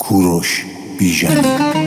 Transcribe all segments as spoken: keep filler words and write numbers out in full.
کوروش بیژن.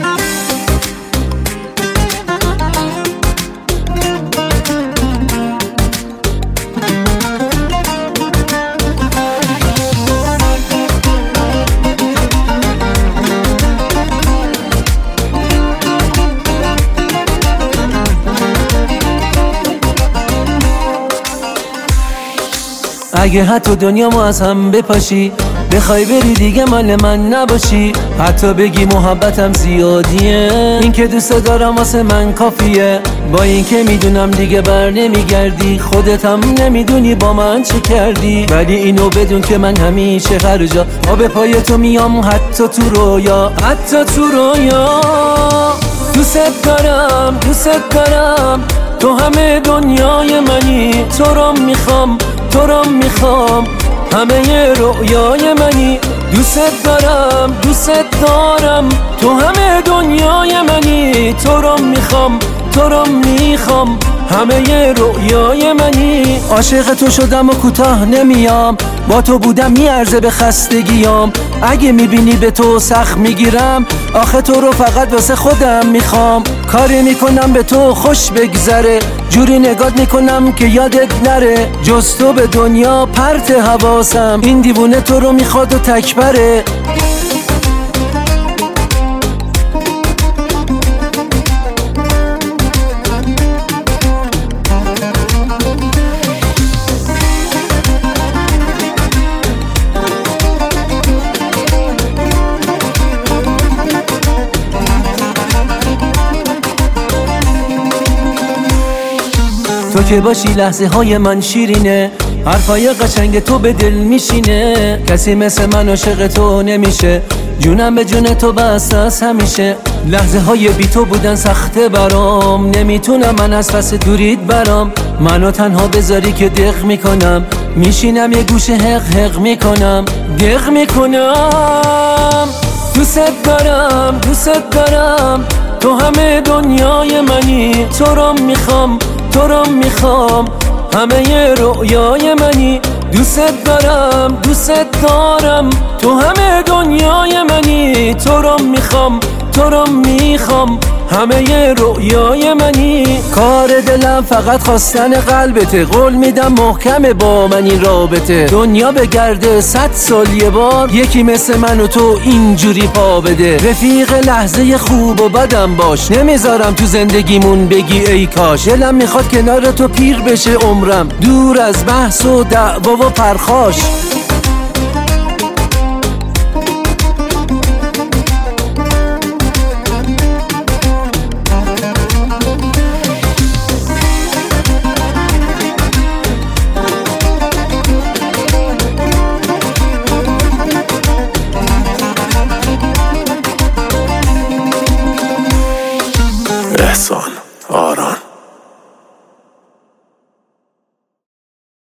اگه حتی دنیا ما از هم بپاشی، بخوای بری دیگه مال من نباشی، حتی بگی محبتم زیادیه، این که دوست دارم واسه من کافیه. با این که میدونم دیگه بر نمیگردی، خودت هم نمیدونی با من چه کردی، ولی اینو بدون که من همیشه هر جا آب پای تو میام، حتی تو رویا، حتی تو رویا. دوست دارم دوست دارم تو همه دنیای منی، تو رو میخوام تو رو میخوام همه رویای منی. دوست دارم دوست دارم تو همه دنیای منی، تو رو میخوام تو رو میخوام همه رویای منی. عاشق تو شدم و کوتاه نمیام، با تو بودم میارزه به خستگیام. اگه میبینی به تو سخت میگیرم، آخه تو رو فقط واسه خودم میخوام. کاری میکنم به تو خوش بگذره، جوری نگات میکنم که یادت نره، جز تو به دنیا پرت حواسم. این دیوونه تو رو میخواد و تکبره. تو که باشی لحظه های من شیرینه، حرفای قشنگ تو به دل میشینه. کسی مثل من عاشق تو نمیشه، جونم به جون تو بسته است همیشه. لحظه های بی تو بودن سخته برام، نمیتونم من از پس دورید برام. منو تنها بذاری که دق میکنم، میشینم یه گوشه حق حق میکنم، دق میکنم. دوست دارم دوست دارم تو همه دنیای منی، تو رو میخوام تو رو میخوام همه رویای منی. دوست دارم دوست دارم تو همه دنیای منی، تو رو میخوام تو رو میخوام همه رویای منی. کار دلم فقط خواستن قلبته، قول میدم محکمه با من این رابطه. دنیا بگرده صد سال یه بار، یکی مثل من و تو اینجوری پا بده. رفیق لحظه خوب و بدم باش، نمیذارم تو زندگیمون بگی ای کاش. دلم میخواد کنار تو پیر بشه عمرم، دور از بحث و دعوا و پرخاش. احسان.